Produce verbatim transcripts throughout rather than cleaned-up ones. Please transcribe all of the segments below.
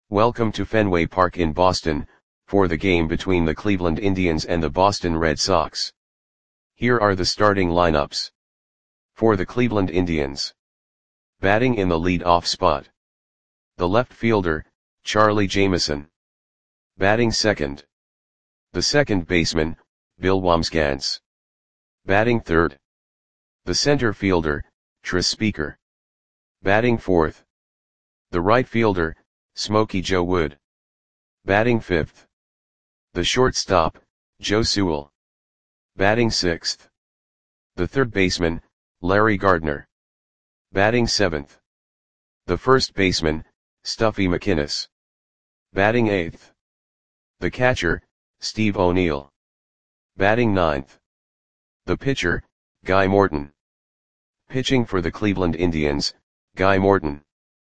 Welcome to Fenway Park in Boston, for the game between the Cleveland Indians and the Boston Red Sox. Here are the starting lineups. For the Cleveland Indians. Batting in the lead-off spot. The left fielder, Charlie Jameson. Batting second. The second baseman, Bill Wambsgans. Batting third. The center fielder, Tris Speaker. Batting fourth. The right fielder, Smokey Joe Wood. Batting fifth. The shortstop, Joe Sewell. Batting sixth. The third baseman, Larry Gardner. Batting seventh. The first baseman, Stuffy McInnis. Batting eighth. The catcher, Steve O'Neill. Batting ninth. The pitcher, Guy Morton. Pitching for the Cleveland Indians, Guy Morton.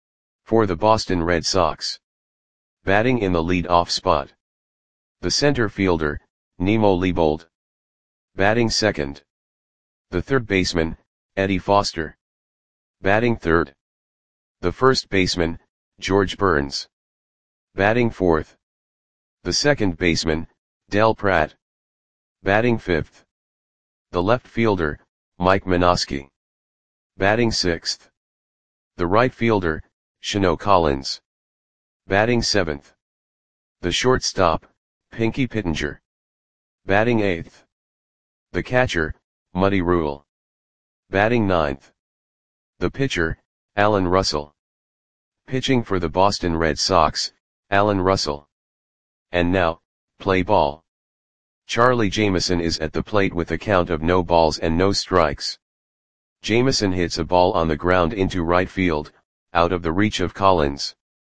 For the Boston Red Sox. Batting in the lead-off spot. The center fielder, Nemo Leibold. Batting second. The third baseman, Eddie Foster. Batting third. The first baseman, George Burns. Batting fourth. The second baseman, Del Pratt. Batting fifth. The left fielder, Mike Minosky. Batting sixth. The right fielder, Shano Collins. Batting seventh. The shortstop, Pinky Pittenger. Batting eighth. The catcher, Muddy Rule. Batting ninth. The pitcher, Alan Russell. Pitching for the Boston Red Sox, Alan Russell. And now, play ball. Charlie Jameson is at the plate with a count of no balls and no strikes. Jameson hits a ball on the ground into right field, out of the reach of Collins.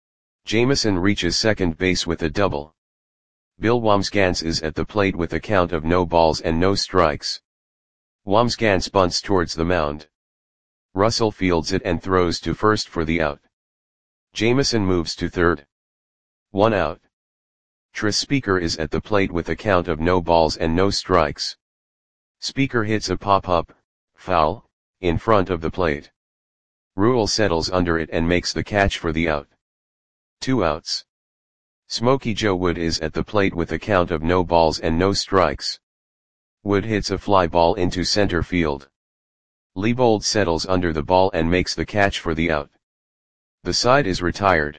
Jameson reaches second base with a double. Bill Wambsgans is at the plate with a count of no balls and no strikes. Wambsgans bunts towards the mound. Russell fields it and throws to first for the out. Jameson moves to third. One out. Tris Speaker is at the plate with a count of no balls and no strikes. Speaker hits a pop-up, foul, in front of the plate. Rule settles under it and makes the catch for the out. Two outs. Smokey Joe Wood is at the plate with a count of no balls and no strikes. Wood hits a fly ball into center field. Leibold settles under the ball and makes the catch for the out. The side is retired.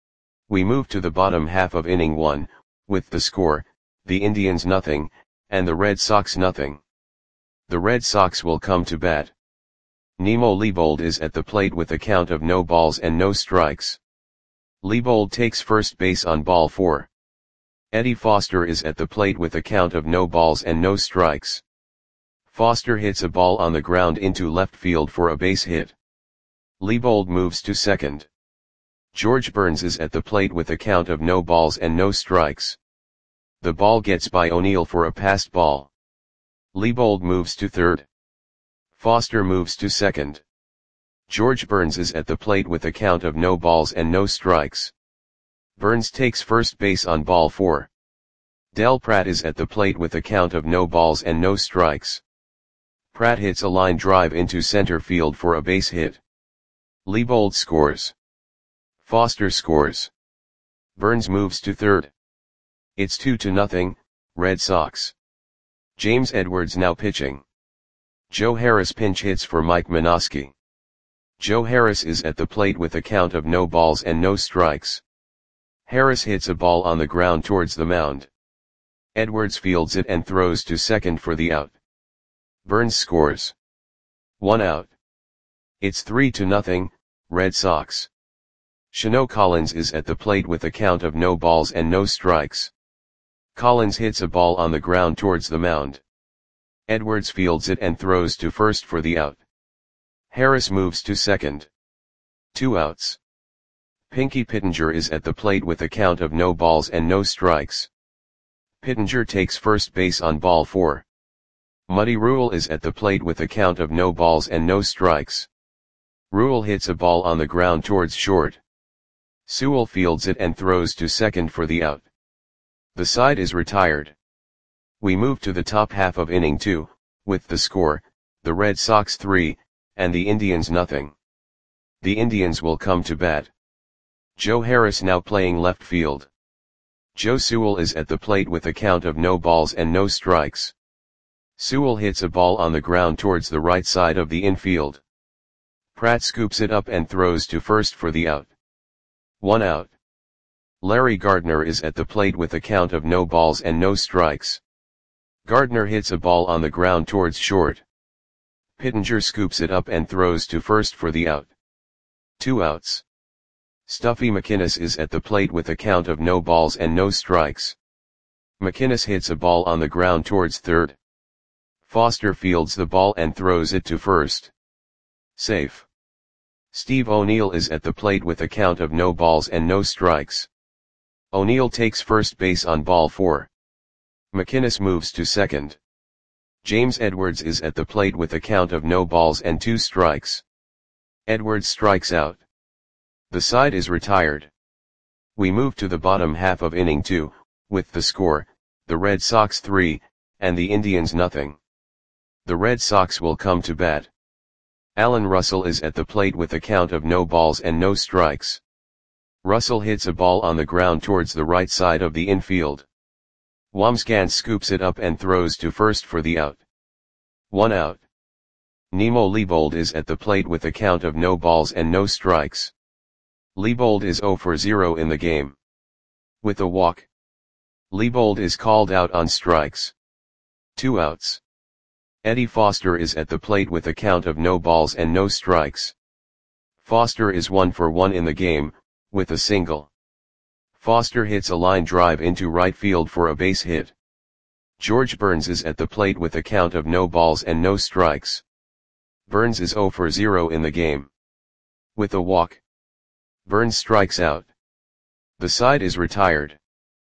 We move to the bottom half of inning one, with the score, the Indians nothing, and the Red Sox nothing. The Red Sox will come to bat. Nemo Leibold is at the plate with a count of no balls and no strikes. Leibold takes first base on ball four. Eddie Foster is at the plate with a count of no balls and no strikes. Foster hits a ball on the ground into left field for a base hit. Leibold moves to second. George Burns is at the plate with a count of no balls and no strikes. The ball gets by O'Neill for a passed ball. Leibold moves to third. Foster moves to second. George Burns is at the plate with a count of no balls and no strikes. Burns takes first base on ball four. Del Pratt is at the plate with a count of no balls and no strikes. Pratt hits a line drive into center field for a base hit. Leibold scores. Foster scores. Burns moves to third. It's two to nothing, Red Sox. James Edwards now pitching. Joe Harris pinch hits for Mike Minosky. Joe Harris is at the plate with a count of no balls and no strikes. Harris hits a ball on the ground towards the mound. Edwards fields it and throws to second for the out. Burns scores. One out. It's three to nothing, Red Sox. Shano Collins is at the plate with a count of no balls and no strikes. Collins hits a ball on the ground towards the mound. Edwards fields it and throws to first for the out. Harris moves to second. Two outs. Pinky Pittenger is at the plate with a count of no balls and no strikes. Pittenger takes first base on ball four. Muddy Rule is at the plate with a count of no balls and no strikes. Rule hits a ball on the ground towards short. Sewell fields it and throws to second for the out. The side is retired. We move to the top half of inning two, with the score, the Red Sox three, and the Indians nothing. The Indians will come to bat. Joe Harris now playing left field. Joe Sewell is at the plate with a count of no balls and no strikes. Sewell hits a ball on the ground towards the right side of the infield. Pratt scoops it up and throws to first for the out. One out. Larry Gardner is at the plate with a count of no balls and no strikes. Gardner hits a ball on the ground towards short. Pittenger scoops it up and throws to first for the out. Two outs. Stuffy McInnes is at the plate with a count of no balls and no strikes. McInnes hits a ball on the ground towards third. Foster fields the ball and throws it to first. Safe. Steve O'Neill is at the plate with a count of no balls and no strikes. O'Neill takes first base on ball four. McInnes moves to second. James Edwards is at the plate with a count of no balls and two strikes. Edwards strikes out. The side is retired. We move to the bottom half of inning two, with the score, the Red Sox three, and the Indians nothing. The Red Sox will come to bat. Alan Russell is at the plate with a count of no balls and no strikes. Russell hits a ball on the ground towards the right side of the infield. Wamsgans scoops it up and throws to first for the out. One out. Nemo Leibold is at the plate with a count of no balls and no strikes. Leibold is zero for zero in the game. With a walk, Leibold is called out on strikes. Two outs. Eddie Foster is at the plate with a count of no balls and no strikes. Foster is one for one in the game, with a single. Foster hits a line drive into right field for a base hit. George Burns is at the plate with a count of no balls and no strikes. Burns is zero for zero in the game. With a walk, Burns strikes out. The side is retired.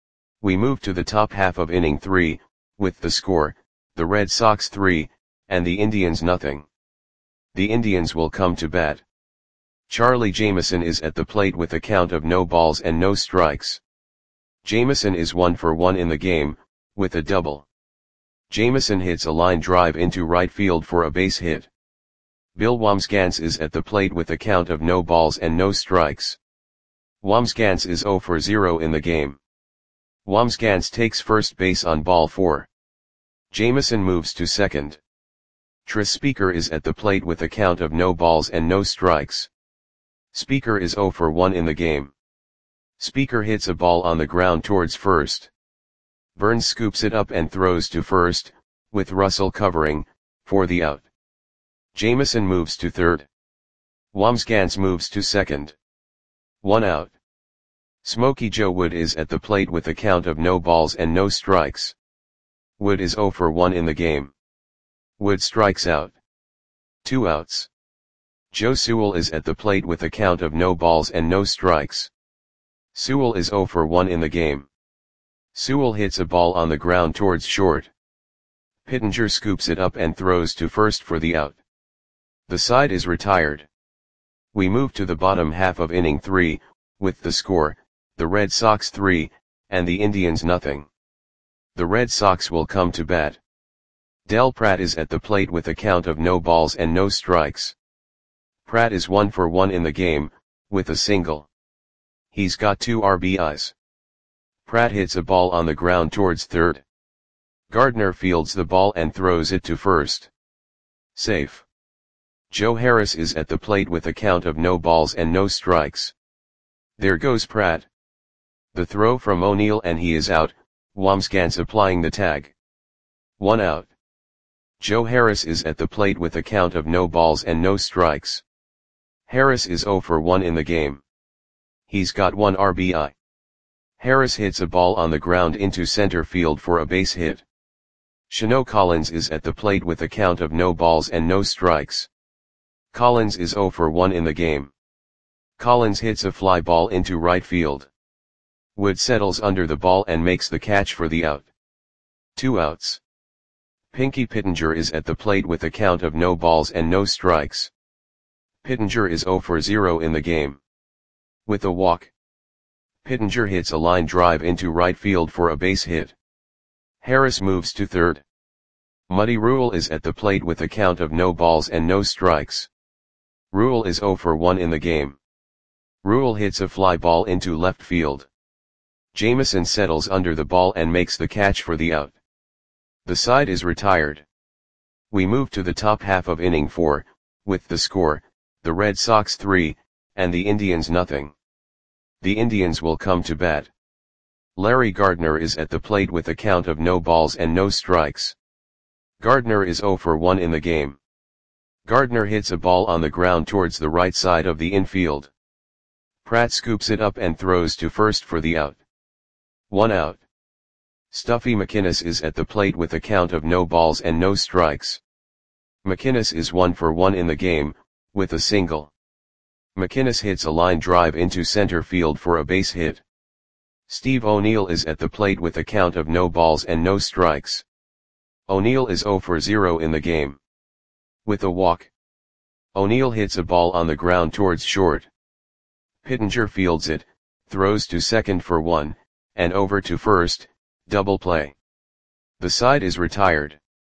We move to the top half of inning three, with the score, the Red Sox three, and the Indians nothing. The Indians will come to bat. Charlie Jameson is at the plate with a count of no balls and no strikes. Jameson is one for one in the game, with a double. Jameson hits a line drive into right field for a base hit. Bill Wamsgans is at the plate with a count of no balls and no strikes. Wamsgans is zero for zero in the game. Wamsgans takes first base on ball four. Jameson moves to second. Tris Speaker is at the plate with a count of no balls and no strikes. Speaker is zero for one in the game. Speaker hits a ball on the ground towards first. Burns scoops it up and throws to first, with Russell covering, for the out. Jameson moves to third. Wamsgans moves to second. One out. Smokey Joe Wood is at the plate with a count of no balls and no strikes. Wood is zero for one in the game. Wood strikes out. Two outs. Joe Sewell is at the plate with a count of no balls and no strikes. Sewell is zero for one in the game. Sewell hits a ball on the ground towards short. Pittenger scoops it up and throws to first for the out. The side is retired. We move to the bottom half of inning three, with the score, the Red Sox three, and the Indians nothing. The Red Sox will come to bat. Del Pratt is at the plate with a count of no balls and no strikes. Pratt is one for one in the game, with a single. He's got two R B Is. Pratt hits a ball on the ground towards third. Gardner fields the ball and throws it to first. Safe. Joe Harris is at the plate with a count of no balls and no strikes. There goes Pratt. The throw from O'Neill and he is out, Wamsgans applying the tag. One out. Joe Harris is at the plate with a count of no balls and no strikes. Harris is zero for one in the game. He's got one R B I. Harris hits a ball on the ground into center field for a base hit. Shano Collins is at the plate with a count of no balls and no strikes. Collins is zero for one in the game. Collins hits a fly ball into right field. Wood settles under the ball and makes the catch for the out. Two outs. Pinky Pittenger is at the plate with a count of no balls and no strikes. Pittenger is zero for zero in the game. With a walk, Pittenger hits a line drive into right field for a base hit. Harris moves to third. Muddy Rule is at the plate with a count of no balls and no strikes. Rule is zero for one in the game. Rule hits a fly ball into left field. Jameson settles under the ball and makes the catch for the out. The side is retired. We move to the top half of inning four, with the score, the Red Sox three, and the Indians nothing. The Indians will come to bat. Larry Gardner is at the plate with a count of no balls and no strikes. Gardner is zero for one in the game. Gardner hits a ball on the ground towards the right side of the infield. Pratt scoops it up and throws to first for the out. One out. Stuffy McInnis is at the plate with a count of no balls and no strikes. McInnis is one for one in the game, with a single. McInnis hits a line drive into center field for a base hit. Steve O'Neill is at the plate with a count of no balls and no strikes. O'Neill is zero for zero in the game. With a walk. O'Neill hits a ball on the ground towards short. Pittenger fields it, throws to second for one, and over to first, double play. The side is retired.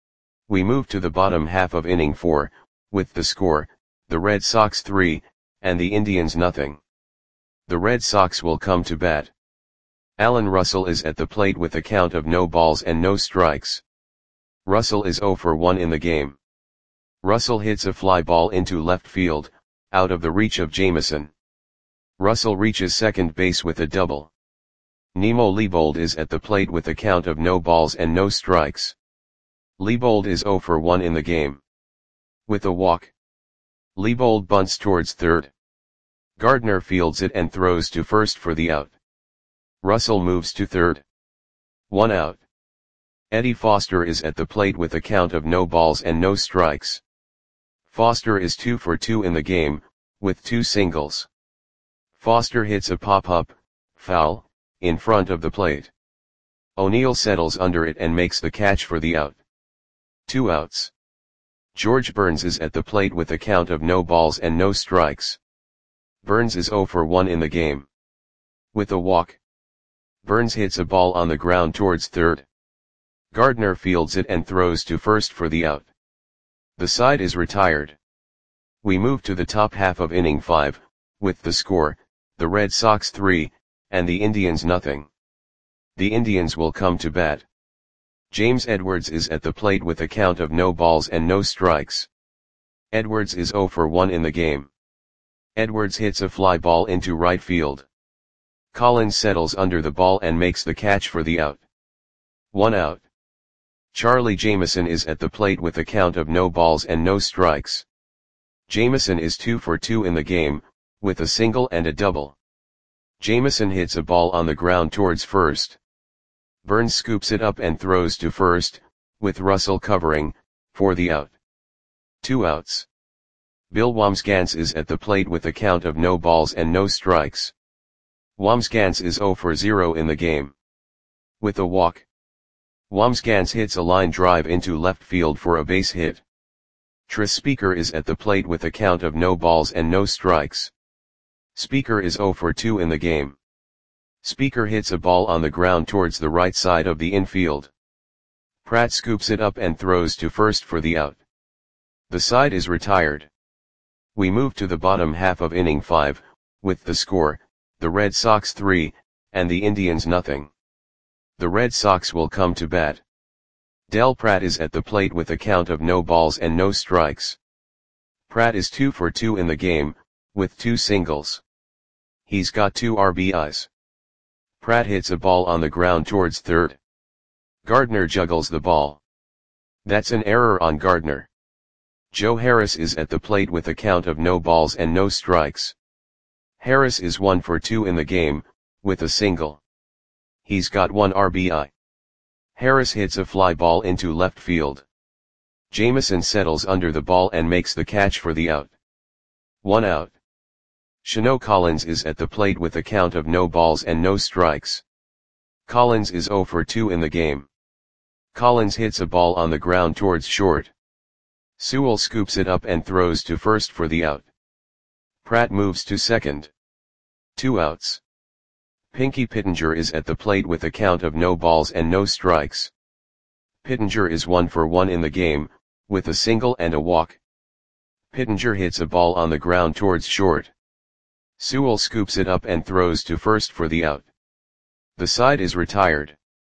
We move to the bottom half of inning four, with the score, the Red Sox three, and the Indians nothing. The Red Sox will come to bat. Alan Russell is at the plate with a count of no balls and no strikes. Russell is zero for one in the game. Russell hits a fly ball into left field, out of the reach of Jameson. Russell reaches second base with a double. Nemo Leibold is at the plate with a count of no balls and no strikes. Leibold is zero for one in the game. With a walk. Leibold bunts towards third. Gardner fields it and throws to first for the out. Russell moves to third. One out. Eddie Foster is at the plate with a count of no balls and no strikes. Foster is two for two in the game, with two singles. Foster hits a pop-up, foul, in front of the plate. O'Neill settles under it and makes the catch for the out. Two outs. George Burns is at the plate with a count of no balls and no strikes. Burns is zero for one in the game. With a walk. Burns hits a ball on the ground towards third. Gardner fields it and throws to first for the out. The side is retired. We move to the top half of inning five, with the score, the Red Sox three, and the Indians nothing. The Indians will come to bat. James Edwards is at the plate with a count of no balls and no strikes. Edwards is zero for one in the game. Edwards hits a fly ball into right field. Collins settles under the ball and makes the catch for the out. One out. Charlie Jameson is at the plate with a count of no balls and no strikes. Jameson is two for two in the game, with a single and a double. Jameson hits a ball on the ground towards first. Burns scoops it up and throws to first, with Russell covering, for the out. Two outs. Bill Wambsgans is at the plate with a count of no balls and no strikes. Wambsgans is zero for zero in the game. With a walk. Wambsgans hits a line drive into left field for a base hit. Tris Speaker is at the plate with a count of no balls and no strikes. Speaker is zero for two in the game. Speaker hits a ball on the ground towards the right side of the infield. Pratt scoops it up and throws to first for the out. The side is retired. We move to the bottom half of inning five, with the score, the Red Sox three, and the Indians nothing. The Red Sox will come to bat. Del Pratt is at the plate with a count of no balls and no strikes. Pratt is two for two in the game, with two singles. He's got two R B Is. Pratt hits a ball on the ground towards third. Gardner juggles the ball. That's an error on Gardner. Joe Harris is at the plate with a count of no balls and no strikes. Harris is one for two in the game, with a single. He's got one R B I. Harris hits a fly ball into left field. Jameson settles under the ball and makes the catch for the out. One out. Shano Collins is at the plate with a count of no balls and no strikes. Collins is zero for two in the game. Collins hits a ball on the ground towards short. Sewell scoops it up and throws to first for the out. Pratt moves to second. Two outs. Pinky Pittenger is at the plate with a count of no balls and no strikes. Pittenger is one for one in the game, with a single and a walk. Pittenger hits a ball on the ground towards short. Sewell scoops it up and throws to first for the out. The side is retired.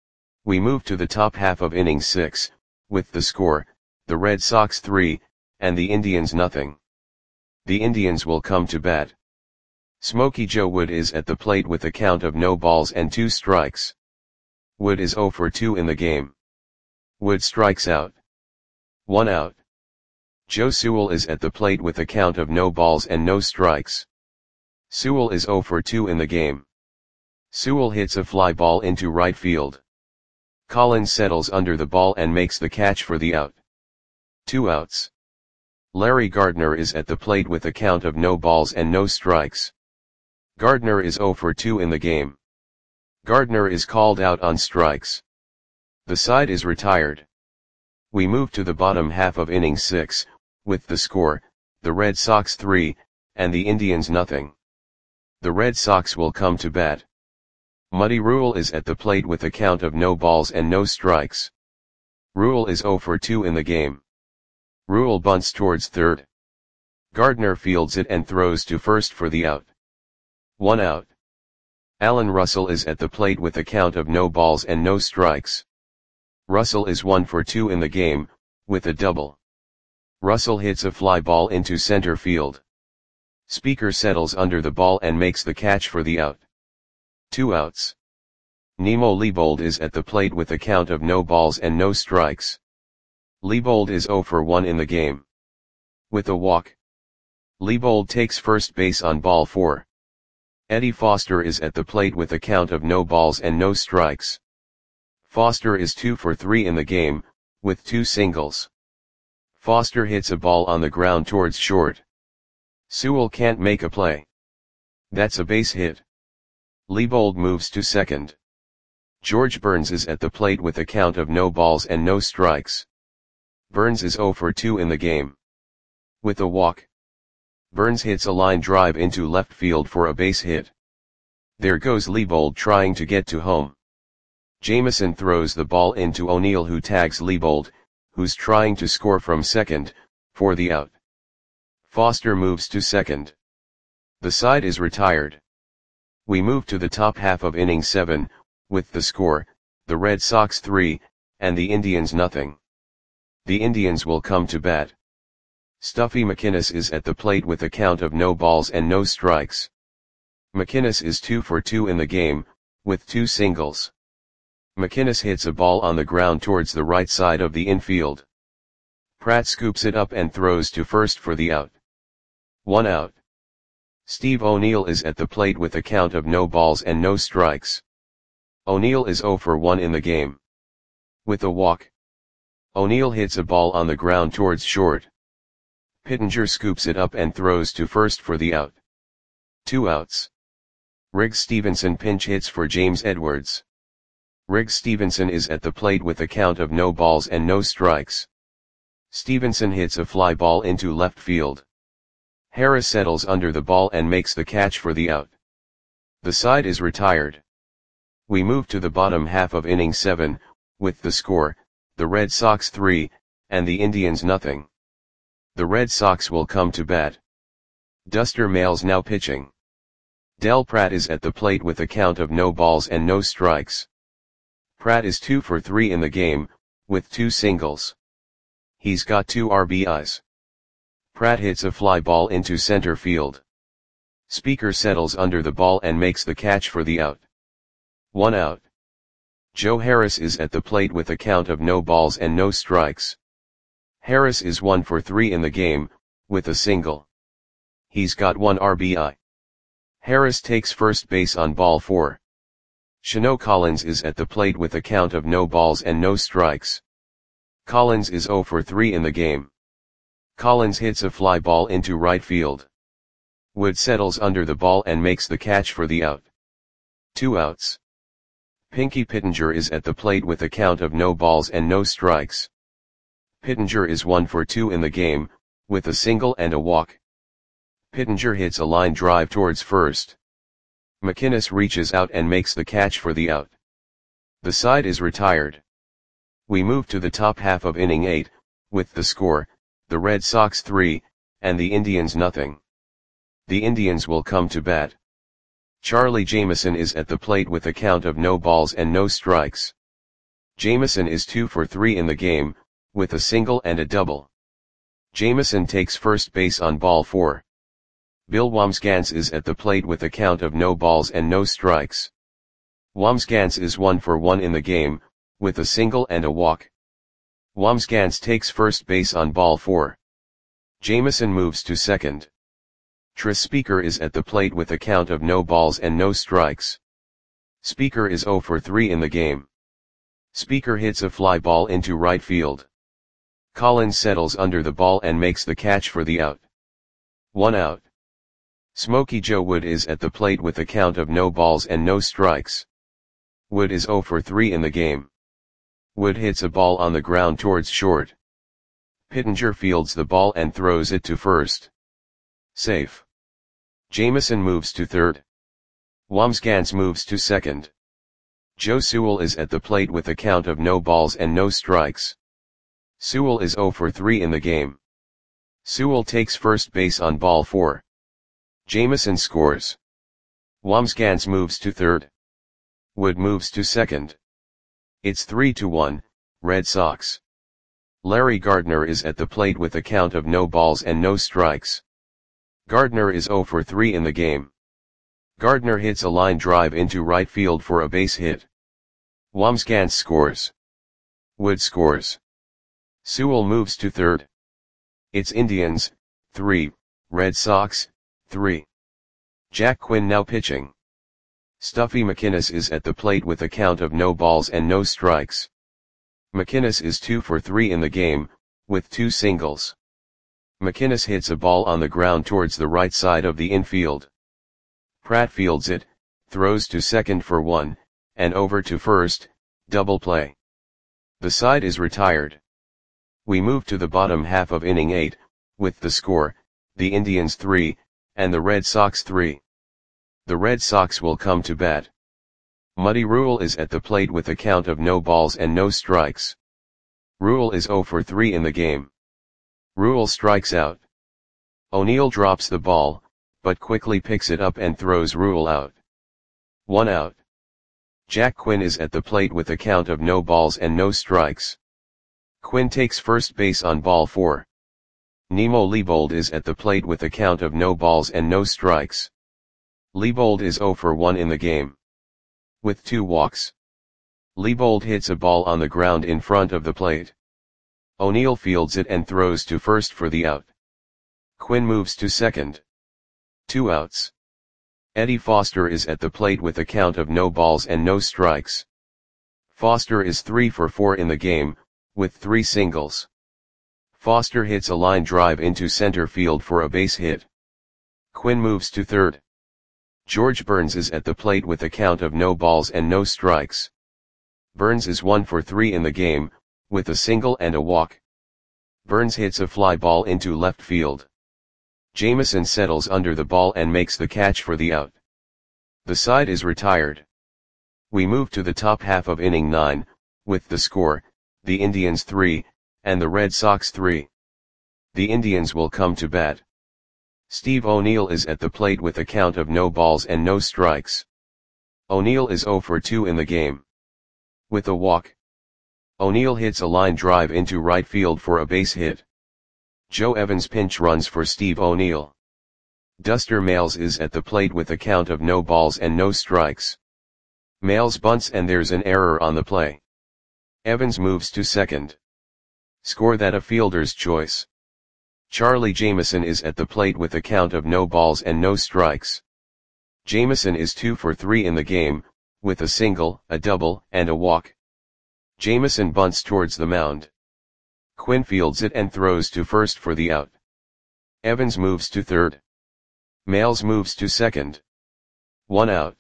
We move to the top half of inning six, with the score, the Red Sox three, and the Indians nothing. The Indians will come to bat. Smokey Joe Wood is at the plate with a count of no balls and two strikes. Wood is oh for two in the game. Wood strikes out. One out. Joe Sewell is at the plate with a count of no balls and no strikes. Sewell is oh for two in the game. Sewell hits a fly ball into right field. Collins settles under the ball and makes the catch for the out. Two outs. Larry Gardner is at the plate with a count of no balls and no strikes. Gardner is oh for two in the game. Gardner is called out on strikes. The side is retired. We move to the bottom half of inning six, with the score, the Red Sox three, and the Indians nothing. The Red Sox will come to bat. Muddy Rule is at the plate with a count of no balls and no strikes. Rule is oh for two in the game. Rule bunts towards third. Gardner fields it and throws to first for the out. One out. Alan Russell is at the plate with a count of no balls and no strikes. Russell is one for two in the game, with a double. Russell hits a fly ball into center field. Speaker settles under the ball and makes the catch for the out. Two outs. Nemo Leibold is at the plate with a count of no balls and no strikes. Leibold is oh for one in the game. With a walk. Leibold takes first base on ball four. Eddie Foster is at the plate with a count of no balls and no strikes. Foster is two for three in the game, with two singles. Foster hits a ball on the ground towards short. Sewell can't make a play. That's a base hit. Leibold moves to second. George Burns is at the plate with a count of no balls and no strikes. Burns is oh for two in the game. With a walk. Burns hits a line drive into left field for a base hit. There goes Leibold trying to get to home. Jameson throws the ball into O'Neill, who tags Leibold, who's trying to score from second, for the out. Foster moves to second. The side is retired. We move to the top half of inning seven, with the score, the Red Sox three, and the Indians nothing. The Indians will come to bat. Stuffy McInnes is at the plate with a count of no balls and no strikes. McInnes is two for two in the game, with two singles. McInnes hits a ball on the ground towards the right side of the infield. Pratt scoops it up and throws to first for the out. One out. Steve O'Neill is at the plate with a count of no balls and no strikes. O'Neill is oh for one in the game. With a walk. O'Neill hits a ball on the ground towards short. Pittenger scoops it up and throws to first for the out. Two outs. Riggs Stevenson pinch hits for James Edwards. Riggs Stevenson is at the plate with a count of no balls and no strikes. Stevenson hits a fly ball into left field. Harris settles under the ball and makes the catch for the out. The side is retired. We move to the bottom half of inning seven, with the score, the Red Sox three, and the Indians nothing. The Red Sox will come to bat. Duster Mayles now pitching. Del Pratt is at the plate with a count of no balls and no strikes. Pratt is two for three in the game, with two singles. He's got two R B Is. Pratt hits a fly ball into center field. Speaker settles under the ball and makes the catch for the out. One out. Joe Harris is at the plate with a count of no balls and no strikes. Harris is one for three in the game, with a single. He's got one R B I. Harris takes first base on ball four. Shano Collins is at the plate with a count of no balls and no strikes. Collins is oh for three in the game. Collins hits a fly ball into right field. Wood settles under the ball and makes the catch for the out. Two outs. Pinky Pittenger is at the plate with a count of no balls and no strikes. Pittenger is one for two in the game, with a single and a walk. Pittenger hits a line drive towards first. McInnes reaches out and makes the catch for the out. The side is retired. We move to the top half of inning eight, with the score, the Red Sox three, and the Indians nothing. The Indians will come to bat. Charlie Jameson is at the plate with a count of no balls and no strikes. Jameson is two for three in the game, with a single and a double. Jameson takes first base on ball four. Bill Wambsgans is at the plate with a count of no balls and no strikes. Wambsgans is one for one in the game, with a single and a walk. Wambsgans takes first base on ball four. Jameson moves to second. Tris Speaker is at the plate with a count of no balls and no strikes. Speaker is zero for three in the game. Speaker hits a fly ball into right field. Collins settles under the ball and makes the catch for the out. One out. Smokey Joe Wood is at the plate with a count of no balls and no strikes. Wood is zero for three in the game. Wood hits a ball on the ground towards short. Pittenger fields the ball and throws it to first. Safe. Jameson moves to third. Wambsgans moves to second. Joe Sewell is at the plate with a count of no balls and no strikes. Sewell is zero for three in the game. Sewell takes first base on ball four. Jameson scores. Wambsgans moves to third. Wood moves to second. It's three to one, Red Sox. Larry Gardner is at the plate with a count of no balls and no strikes. Gardner is zero for three in the game. Gardner hits a line drive into right field for a base hit. Wambsgans scores. Wood scores. Sewell moves to third. It's Indians, three, Red Sox, three. Jack Quinn now pitching. Stuffy McInnis is at the plate with a count of no balls and no strikes. McInnis is two for three in the game, with two singles. McInnis hits a ball on the ground towards the right side of the infield. Pratt fields it, throws to second for one, and over to first, double play. The side is retired. We move to the bottom half of inning eight, with the score, the Indians three, and the Red Sox three. The Red Sox will come to bat. Muddy Rule is at the plate with a count of no balls and no strikes. Rule is zero for three in the game. Rule strikes out. O'Neill drops the ball, but quickly picks it up and throws Rule out. One out. Jack Quinn is at the plate with a count of no balls and no strikes. Quinn takes first base on ball four. Nemo Leibold is at the plate with a count of no balls and no strikes. Leibold is zero for one in the game. With two walks. Leibold hits a ball on the ground in front of the plate. O'Neill fields it and throws to first for the out. Quinn moves to second. Two outs. Eddie Foster is at the plate with a count of no balls and no strikes. Foster is three for four in the game, with three singles. Foster hits a line drive into center field for a base hit. Quinn moves to third. George Burns is at the plate with a count of no balls and no strikes. Burns is one for three in the game, with a single and a walk. Burns hits a fly ball into left field. Jameson settles under the ball and makes the catch for the out. The side is retired. We move to the top half of inning nine, with the score, the Indians three, and the Red Sox three. The Indians will come to bat. Steve O'Neill is at the plate with a count of no balls and no strikes. O'Neill is zero for two in the game. With a walk. O'Neill hits a line drive into right field for a base hit. Joe Evans pinch runs for Steve O'Neill. Duster Mayles is at the plate with a count of no balls and no strikes. Mayles bunts and there's an error on the play. Evans moves to second. Score that a fielder's choice. Charlie Jameson is at the plate with a count of no balls and no strikes. Jameson is two for three in the game, with a single, a double, and a walk. Jameson bunts towards the mound. Quinn fields it and throws to first for the out. Evans moves to third. Mayles moves to second. One out.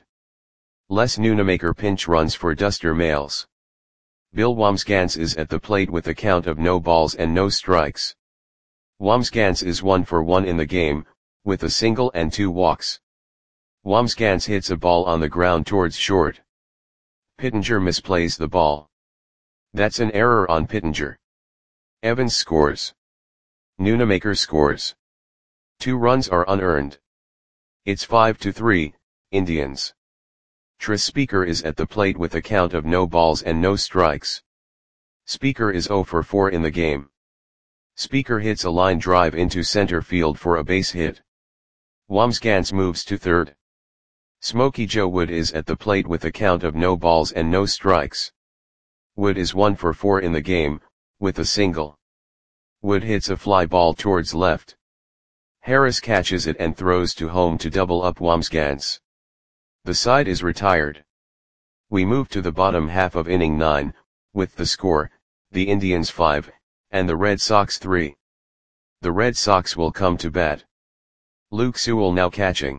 Les Nunemaker pinch runs for Duster Mayles. Bill Wambsgans is at the plate with a count of no balls and no strikes. Wambsgans is one for one in the game, with a single and two walks. Wambsgans hits a ball on the ground towards short. Pittenger misplays the ball. That's an error on Pittenger. Evans scores. Nunemaker scores. Two runs are unearned. It's five to three, Indians. Tris Speaker is at the plate with a count of no balls and no strikes. Speaker is zero for four in the game. Speaker hits a line drive into center field for a base hit. Wambsgans moves to third. Smokey Joe Wood is at the plate with a count of no balls and no strikes. Wood is one for four in the game, with a single. Wood hits a fly ball towards left. Harris catches it and throws to home to double up Wambsgans. The side is retired. We move to the bottom half of inning nine, with the score, the Indians five, and the Red Sox three. The Red Sox will come to bat. Luke Sewell now catching.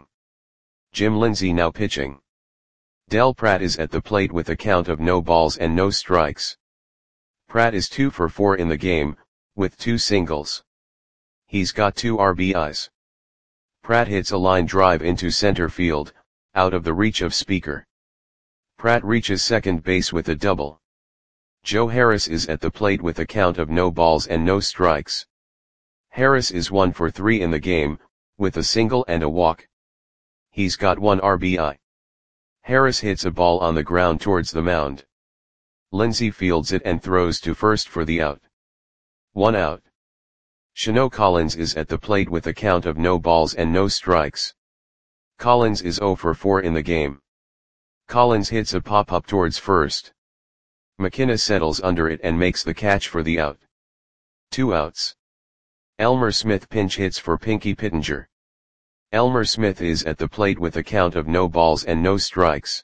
Jim Lindsey now pitching. Del Pratt is at the plate with a count of no balls and no strikes. Pratt is two for four in the game, with two singles. He's got two R B Is. Pratt hits a line drive into center field, out of the reach of Speaker. Pratt reaches second base with a double. Joe Harris is at the plate with a count of no balls and no strikes. Harris is one for three in the game, with a single and a walk. He's got one R B I. Harris hits a ball on the ground towards the mound. Lindsey fields it and throws to first for the out. One out. Shano Collins is at the plate with a count of no balls and no strikes. Collins is zero for four in the game. Collins hits a pop-up towards first. McKenna settles under it and makes the catch for the out. Two outs. Elmer Smith pinch hits for Pinky Pittenger. Elmer Smith is at the plate with a count of no balls and no strikes.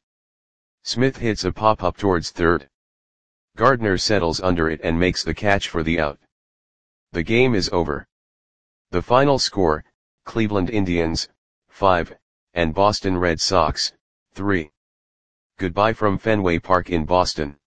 Smith hits a pop-up towards third. Gardner settles under it and makes the catch for the out. The game is over. The final score, Cleveland Indians, five, and Boston Red Sox, three. Goodbye from Fenway Park in Boston.